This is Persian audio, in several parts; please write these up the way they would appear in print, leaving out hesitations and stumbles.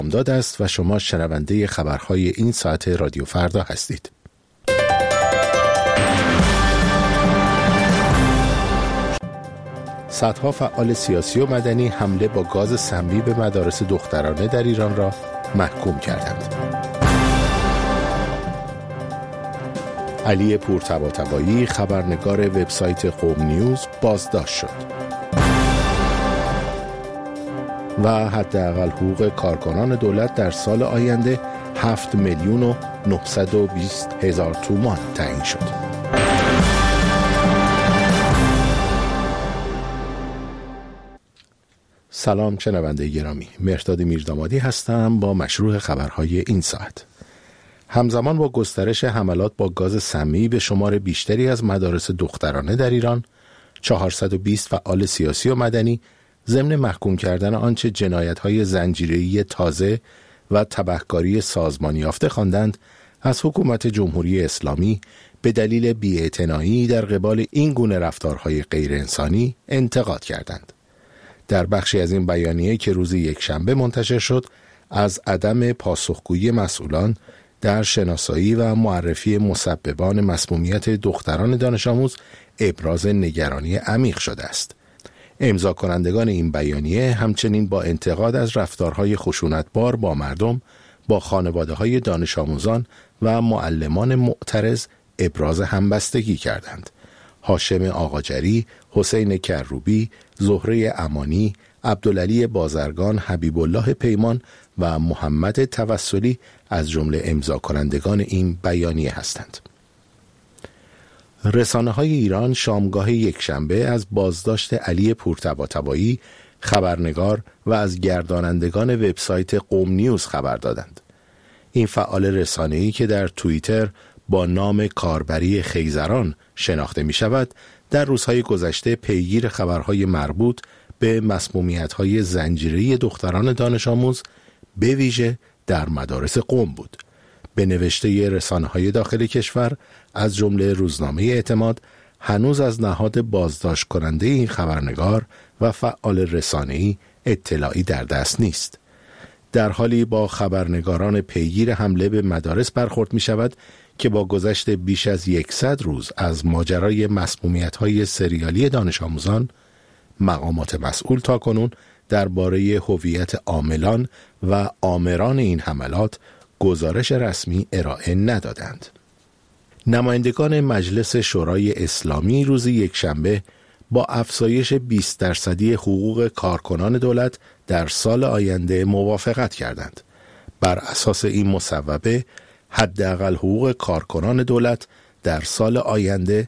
امداد است و شما شنونده خبرهای این ساعت رادیو فردا هستید. صدها فعال سیاسی و مدنی حمله با گاز سمی به مدارس دخترانه در ایران را محکوم کردند. علی پورطباطبایی خبرنگار وبسایت قم نیوز بازداشت شد. و حداقل حقوق کارکنان دولت در سال آینده 7,920,000 تومان تعیین شد. سلام شنونده گرامی، مهرداد میردامادی هستم با مشروع خبرهای این ساعت. همزمان با گسترش حملات با گاز سمی به شمار بیشتری از مدارس دخترانه در ایران، 420 فعال سیاسی و مدنی ضمن محکوم کردن آنچه جنایت‌های زنجیره‌ای تازه و تبهکاری سازمانی یافته خواندند، از حکومت جمهوری اسلامی به دلیل بی‌اعتنایی در قبال این گونه رفتارهای غیر انسانی انتقاد کردند. در بخشی از این بیانیه که روز یکشنبه منتشر شد، از عدم پاسخگویی مسئولان در شناسایی و معرفی مسببان مسمومیت دختران دانش آموز ابراز نگرانی عمیق شده است. امضا کنندگان این بیانیه همچنین با انتقاد از رفتارهای خشونتبار با مردم، با خانواده‌های دانش آموزان و معلمان معترض ابراز همبستگی کردند. هاشم آقاجری، حسین کروبی، زهره امانی، عبدالعلی بازرگان، حبیب الله پیمان و محمد توسلی از جمله امضا کنندگان این بیانیه هستند. رسانه‌های ایران شامگاه یکشنبه از بازداشت علی پورطباطبایی خبرنگار و از گردانندگان وبسایت قم نیوز خبر دادند. این فعال رسانه‌ای که در توییتر با نام کاربری خیزران شناخته می شود، در روزهای گذشته پیگیر خبرهای مربوط به مسمومیت‌های زنجیره‌ای دختران دانش آموز به ویژه در مدارس قم بود. به نوشته رسانه‌های داخل کشور از جمله روزنامه اعتماد، هنوز از نهاد بازداشت کننده این خبرنگار و فعال رسانه‌ای اطلاعی در دست نیست. در حالی با خبرنگاران پیگیر حمله به مدارس برخورد می شود که با گذشت بیش از 100 روز از ماجرای مسمومیت‌های سریالی دانش آموزان، مقامات مسئول تاکنون درباره هویت عاملان و آمران این حملات گزارش رسمی ارائه ندادند. نمایندگان مجلس شورای اسلامی روز یکشنبه با افزایش 20% حقوق کارکنان دولت در سال آینده موافقت کردند. بر اساس این مصوبه حداقل حقوق کارکنان دولت در سال آینده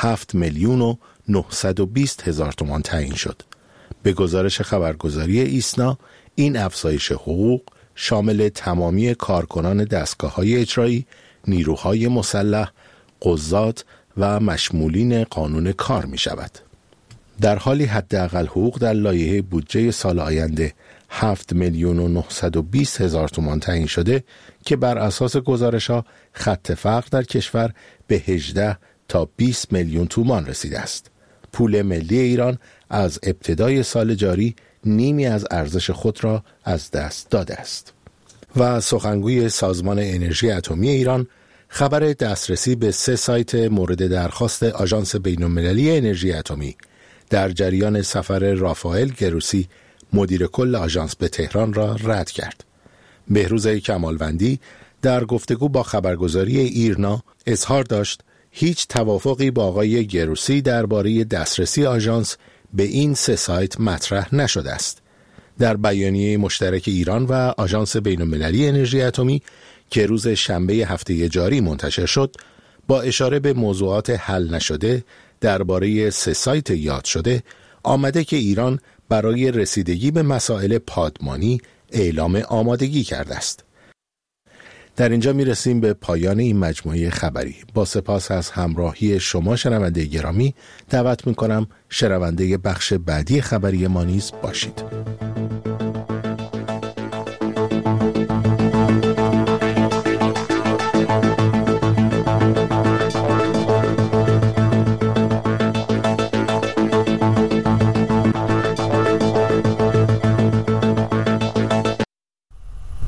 7,920,000 تومان تعیین شد. به گزارش خبرگزاری ایسنا، این افزایش حقوق شامل تمامی کارکنان دستگاه‌های اجرایی، نیروهای مسلح، قضات و مشمولین قانون کار می شود. در حالی حداقل حقوق در لایحه بودجه سال آینده 7,920,000 تومان تعیین شده که بر اساس گزارش‌ها خط فقر در کشور به 18 تا 20 میلیون تومان رسیده است. پول ملی ایران از ابتدای سال جاری نیمی از ارزش خود را از دست داده است. و سخنگوی سازمان انرژی اتمی ایران خبر دسترسی به 3 سایت مورد درخواست آژانس بین‌المللی انرژی اتمی در جریان سفر رافائل گروسی مدیر کل آژانس به تهران را رد کرد. بهروز کمالوندی در گفتگو با خبرگزاری ایرنا اظهار داشت هیچ توافقی با آقای گروسی درباره دسترسی آژانس به این 3 سایت مطرح نشده است. در بیانیه مشترک ایران و آژانس بین‌المللی انرژی اتمی که روز شنبه هفته جاری منتشر شد، با اشاره به موضوعات حل نشده درباره 3 سایت یاد شده، آمده که ایران برای رسیدگی به مسائل پادمانی اعلام آمادگی کرده است. در اینجا میرسیم به پایان این مجموعه خبری. با سپاس از همراهی شما شنونده گرامی، دعوت میکنم شنونده بخش بعدی خبری ما نیز باشید.